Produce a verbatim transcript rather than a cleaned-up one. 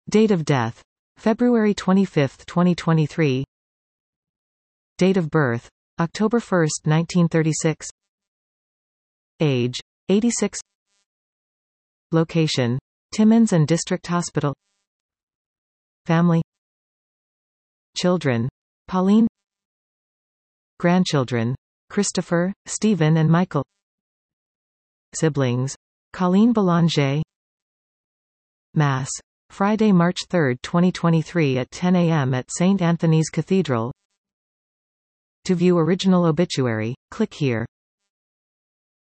Date of death: February twenty-fifth, twenty twenty-three. Date of birth: October first, nineteen thirty-six. Age: eighty-six. Location: Timmins and District Hospital. Family: Children: Pauline. Grandchildren: Christopher, Stephen and Michael. Siblings: Colleen Belanger. Mass: Friday, March third, twenty twenty-three at ten A M at Saint Anthony's Cathedral. To view original obituary, click here.